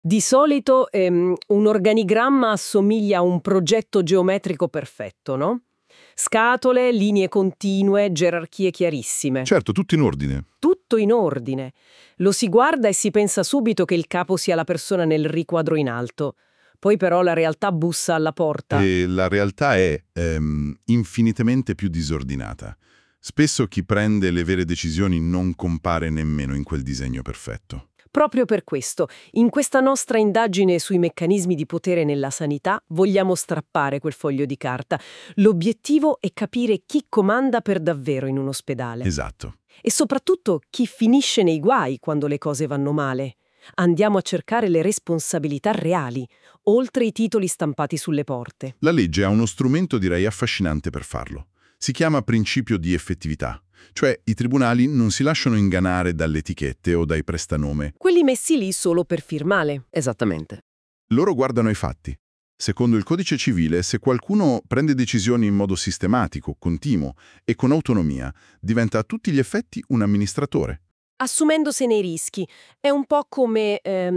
Di solito un organigramma assomiglia a un progetto geometrico perfetto, no? Scatole, linee continue, gerarchie chiarissime. Certo, tutto in ordine. Tutto in ordine. Lo si guarda e si pensa subito che il capo sia la persona nel riquadro in alto. Poi però la realtà bussa alla porta. E la realtà è infinitamente più disordinata. Spesso chi prende le vere decisioni non compare nemmeno in quel disegno perfetto. Proprio per questo, in questa nostra indagine sui meccanismi di potere nella sanità, vogliamo strappare quel foglio di carta. L'obiettivo è capire chi comanda per davvero in un ospedale. Esatto. E soprattutto chi finisce nei guai quando le cose vanno male. Andiamo a cercare le responsabilità reali, oltre i titoli stampati sulle porte. La legge ha uno strumento, direi, affascinante per farlo. Si chiama principio di effettività, cioè i tribunali non si lasciano ingannare dalle etichette o dai prestanome. Quelli messi lì solo per firmare. Esattamente. Loro guardano i fatti. Secondo il codice civile, se qualcuno prende decisioni in modo sistematico, continuo e con autonomia, diventa a tutti gli effetti un amministratore. Assumendosene i rischi. È un po' come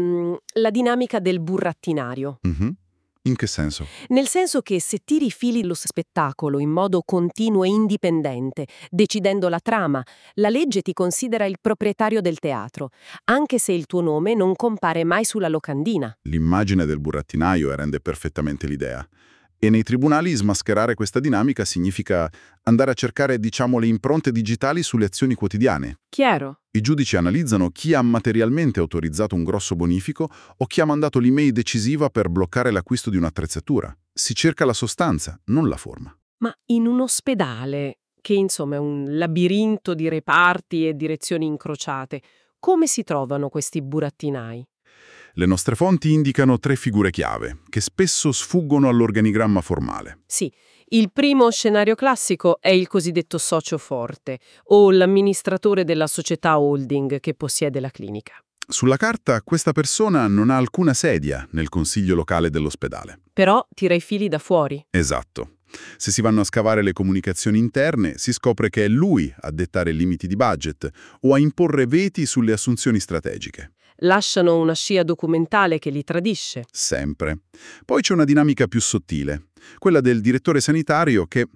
la dinamica del burattinario. Mhm. In che senso? Nel senso che se tiri i fili lo spettacolo in modo continuo e indipendente, decidendo la trama, la legge ti considera il proprietario del teatro, anche se il tuo nome non compare mai sulla locandina. L'immagine del burattinaio rende perfettamente l'idea. E nei tribunali smascherare questa dinamica significa andare a cercare, diciamo, le impronte digitali sulle azioni quotidiane. Chiaro? I giudici analizzano chi ha materialmente autorizzato un grosso bonifico o chi ha mandato l'email decisiva per bloccare l'acquisto di un'attrezzatura. Si cerca la sostanza, non la forma. Ma in un ospedale, che insomma è un labirinto di reparti e direzioni incrociate, come si trovano questi burattinai? Le nostre fonti indicano 3 figure chiave, che spesso sfuggono all'organigramma formale. Sì, il primo scenario classico è il cosiddetto socio forte o l'amministratore della società holding che possiede la clinica. Sulla carta questa persona non ha alcuna sedia nel consiglio locale dell'ospedale. Però tira i fili da fuori. Esatto. Se si vanno a scavare le comunicazioni interne, si scopre che è lui a dettare limiti di budget o a imporre veti sulle assunzioni strategiche. Lasciano una scia documentale che li tradisce. Sempre. Poi c'è una dinamica più sottile, quella del direttore sanitario che,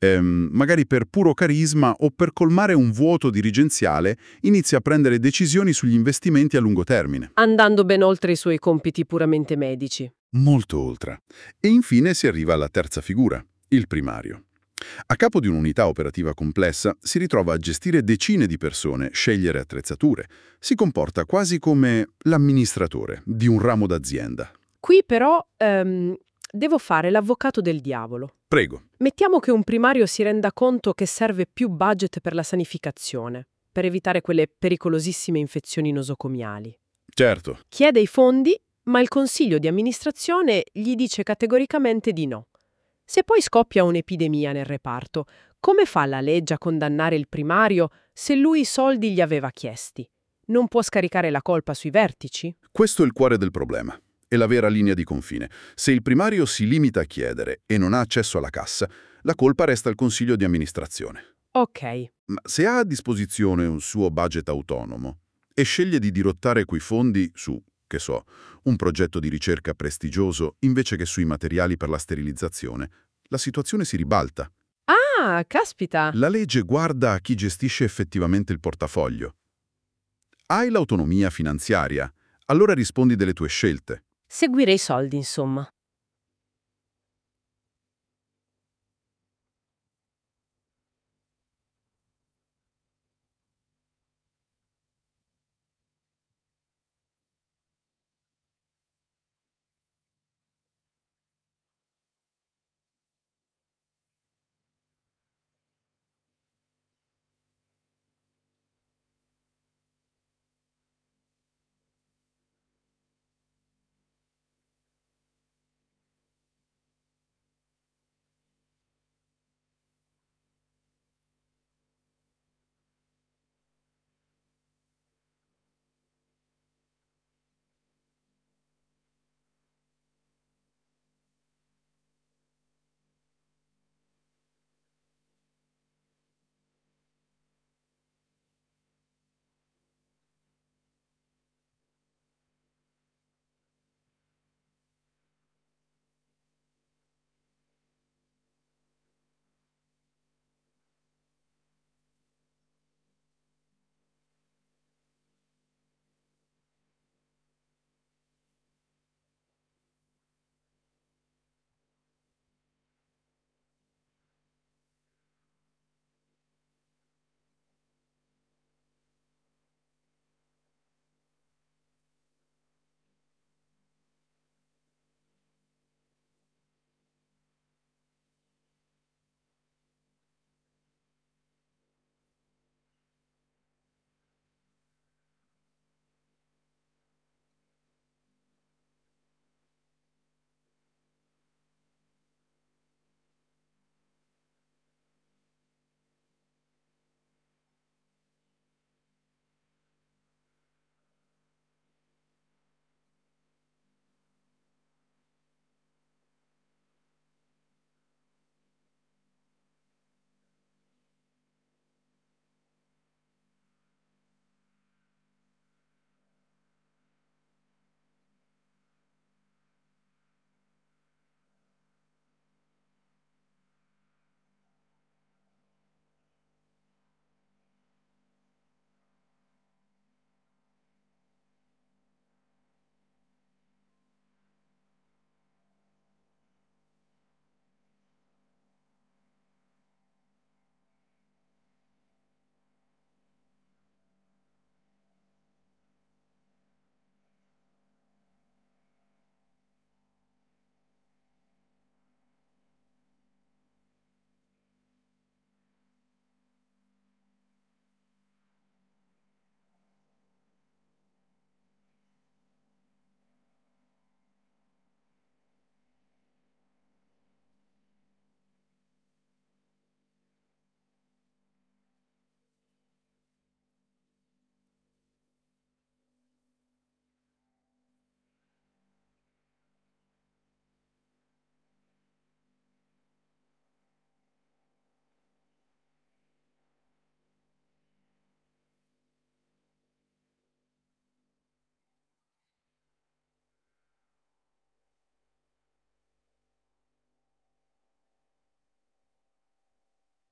magari per puro carisma o per colmare un vuoto dirigenziale, inizia a prendere decisioni sugli investimenti a lungo termine. Andando ben oltre i suoi compiti puramente medici. Molto oltre. E infine si arriva alla terza figura, il primario. A capo di un'unità operativa complessa si ritrova a gestire decine di persone, scegliere attrezzature. Si comporta quasi come l'amministratore di un ramo d'azienda. Qui però devo fare l'avvocato del diavolo. Prego. Mettiamo che un primario si renda conto che serve più budget per la sanificazione, per evitare quelle pericolosissime infezioni nosocomiali. Certo. Chiede i fondi, ma il consiglio di amministrazione gli dice categoricamente di no. Se poi scoppia un'epidemia nel reparto, come fa la legge a condannare il primario se lui i soldi gli aveva chiesti? Non può scaricare la colpa sui vertici? Questo è il cuore del problema. È la vera linea di confine. Se il primario si limita a chiedere e non ha accesso alla cassa, la colpa resta al consiglio di amministrazione. Ok, Ma se ha a disposizione un suo budget autonomo e sceglie di dirottare quei fondi su, che so, un progetto di ricerca prestigioso invece che sui materiali per la sterilizzazione, la situazione si ribalta. ah, caspita! La legge guarda a chi gestisce effettivamente il portafoglio. Hai l'autonomia finanziaria, allora rispondi delle tue scelte. Seguire i soldi, insomma.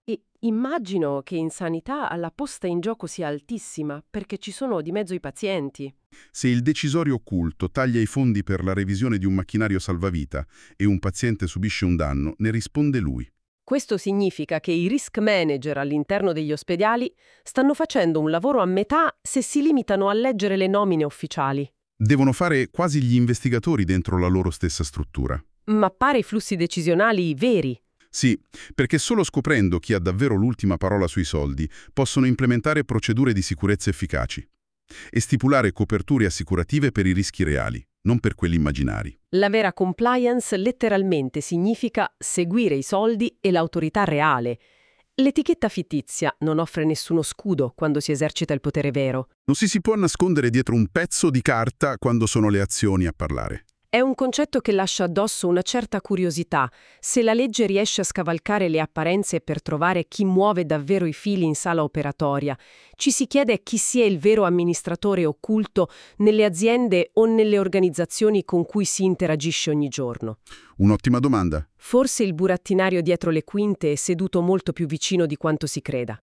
E immagino che in sanità la posta in gioco sia altissima, perché ci sono di mezzo i pazienti. Se il decisorio occulto taglia i fondi per la revisione di un macchinario salvavita e un paziente subisce un danno, ne risponde lui. Questo significa che i risk manager all'interno degli ospedali stanno facendo un lavoro a metà se si limitano a leggere le nomine ufficiali. Devono fare quasi gli investigatori dentro la loro stessa struttura. Mappare i flussi decisionali veri. Sì, perché solo scoprendo chi ha davvero l'ultima parola sui soldi possono implementare procedure di sicurezza efficaci e stipulare coperture assicurative per i rischi reali, non per quelli immaginari. La vera compliance letteralmente significa seguire i soldi e l'autorità reale. L'etichetta fittizia non offre nessuno scudo quando si esercita il potere vero. Non si può nascondere dietro un pezzo di carta quando sono le azioni a parlare. È un concetto che lascia addosso una certa curiosità. Se la legge riesce a scavalcare le apparenze per trovare chi muove davvero i fili in sala operatoria, ci si chiede chi sia il vero amministratore occulto nelle aziende o nelle organizzazioni con cui si interagisce ogni giorno. Un'ottima domanda. Forse il burattinario dietro le quinte è seduto molto più vicino di quanto si creda.